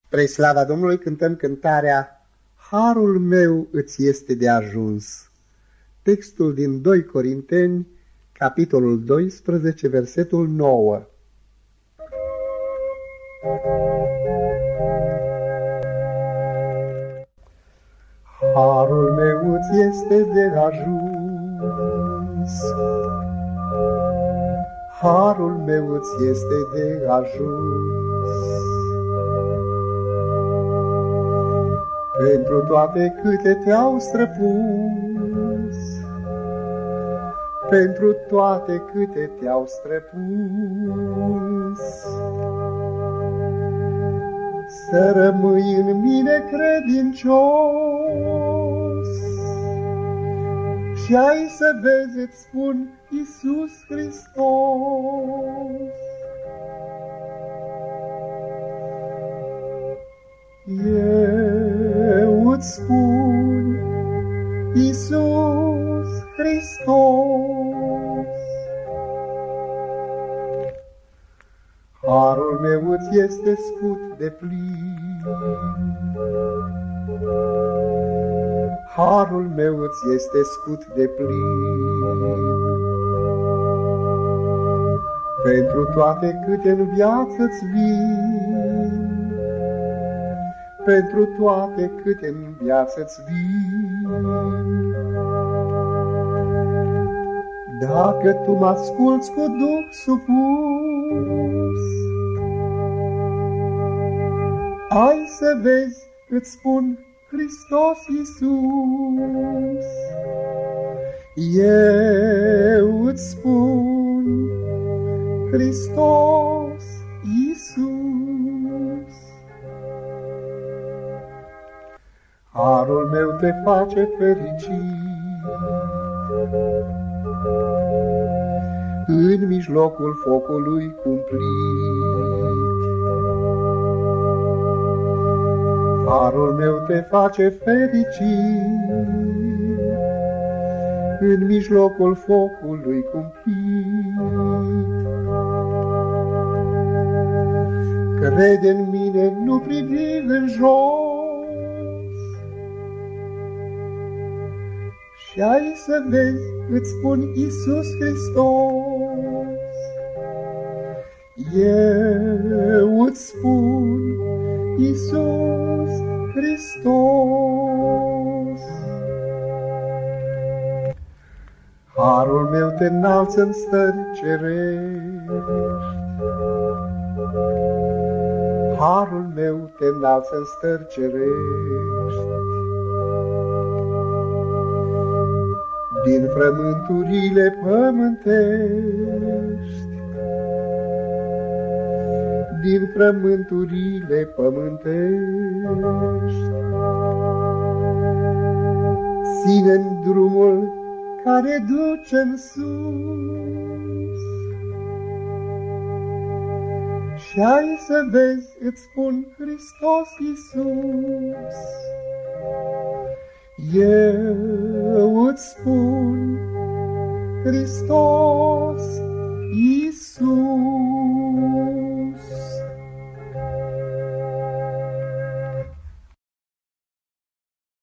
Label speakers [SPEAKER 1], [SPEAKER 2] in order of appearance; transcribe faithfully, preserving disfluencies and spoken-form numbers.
[SPEAKER 1] Spre slava Domnului cântăm cântarea Harul meu îți este de ajuns. Textul din doi Corinteni, capitolul doisprezece, versetul nouă. Harul meu îți este de ajuns. Harul meu îți este de ajuns. Pentru toate câte te-au străpus, pentru toate câte te-au străpus, să rămâi în mine credincios și ai să vezi, îți spun, Iisus Hristos. Eu îți spun, Iisus Hristos. Harul meu îți este scut de plin. Harul meu îți este scut de plin. Pentru toate câte în viață-ți vin, pentru toate câte în viață-ți vin. Dacă tu mă asculți cu duh supus, ai să vezi, îți spun, Hristos Iisus. Eu îți spun, Hristos Iisus. Harul meu te face fericit în mijlocul focului cumplit. Harul meu te face fericit în mijlocul focului cumplit. Crede în mine, nu privi în jos și ai să vezi, îți spun, Iisus Hristos. Eu îți spun, Iisus Hristos. Harul meu te înalță în stări cerești. Harul meu te înalță în stări cerești. Din frământurile pământești, din frământurile pământești, ține-n drumul care duce-n sus și ai să vezi, îți spun, Hristos Iisus. Eu îți spun, Hristos Iisus.